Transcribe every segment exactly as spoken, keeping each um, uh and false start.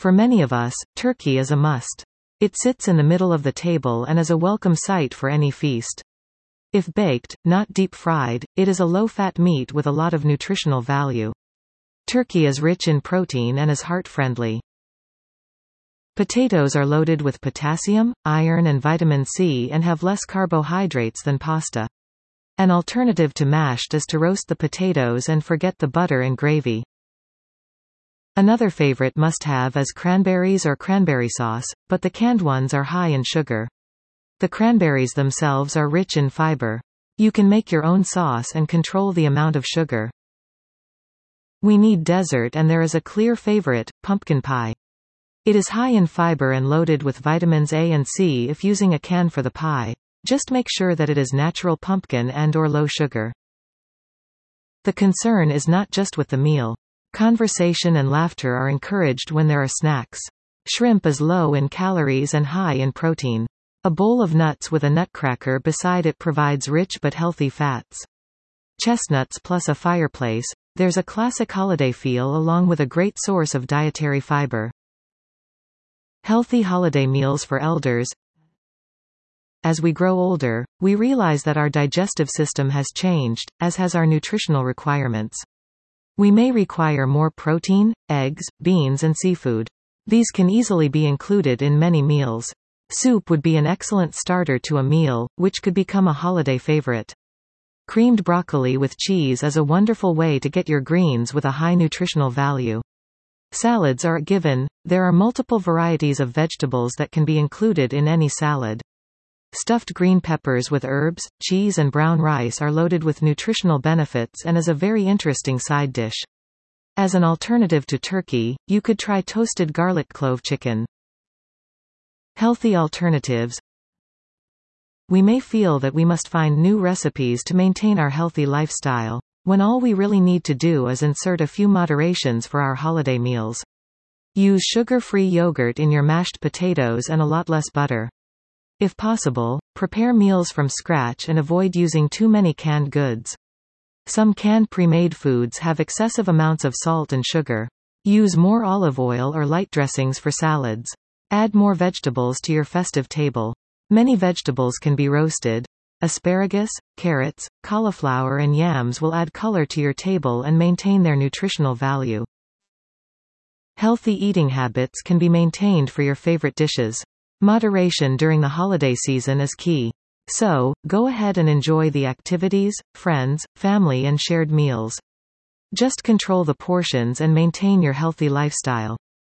For many of us, turkey is a must. It sits in the middle of the table and is a welcome sight for any feast. If baked, not deep-fried, it is a low-fat meat with a lot of nutritional value. Turkey is rich in protein and is heart-friendly. Potatoes are loaded with potassium, iron and vitamin C and have less carbohydrates than pasta. An alternative to mashed is to roast the potatoes and forget the butter and gravy. Another favorite must-have is cranberries or cranberry sauce, but the canned ones are high in sugar. The cranberries themselves are rich in fiber. You can make your own sauce and control the amount of sugar. We need dessert and there is a clear favorite, pumpkin pie. It is high in fiber and loaded with vitamins A and C. If using a can for the pie, just make sure that it is natural pumpkin and or low sugar. The concern is not just with the meal. Conversation and laughter are encouraged when there are snacks. Shrimp is low in calories and high in protein. A bowl of nuts with a nutcracker beside it provides rich but healthy fats. Chestnuts plus a fireplace, there's a classic holiday feel along with a great source of dietary fiber. Healthy holiday meals for elders. As we grow older, we realize that our digestive system has changed, as has our nutritional requirements. We may require more protein, eggs, beans and seafood. These can easily be included in many meals. Soup would be an excellent starter to a meal, which could become a holiday favorite. Creamed broccoli with cheese is a wonderful way to get your greens with a high nutritional value. Salads are a given. There are multiple varieties of vegetables that can be included in any salad. Stuffed green peppers with herbs, cheese and brown rice are loaded with nutritional benefits and is a very interesting side dish. As an alternative to turkey, you could try toasted garlic clove chicken. Healthy alternatives. We may feel that we must find new recipes to maintain our healthy lifestyle, when all we really need to do is insert a few moderations for our holiday meals. Use sugar-free yogurt in your mashed potatoes and a lot less butter. If possible, prepare meals from scratch and avoid using too many canned goods. Some canned pre-made foods have excessive amounts of salt and sugar. Use more olive oil or light dressings for salads. Add more vegetables to your festive table. Many vegetables can be roasted. Asparagus, carrots, cauliflower and yams will add color to your table and maintain their nutritional value. Healthy eating habits can be maintained for your favorite dishes. Moderation during the holiday season is key. So, go ahead and enjoy the activities, friends, family and shared meals. Just control the portions and maintain your healthy lifestyle.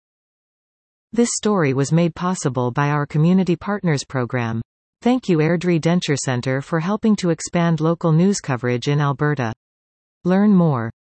This story was made possible by our Community Partners program. Thank you Airdrie Denture Centre for helping to expand local news coverage in Alberta. Learn more.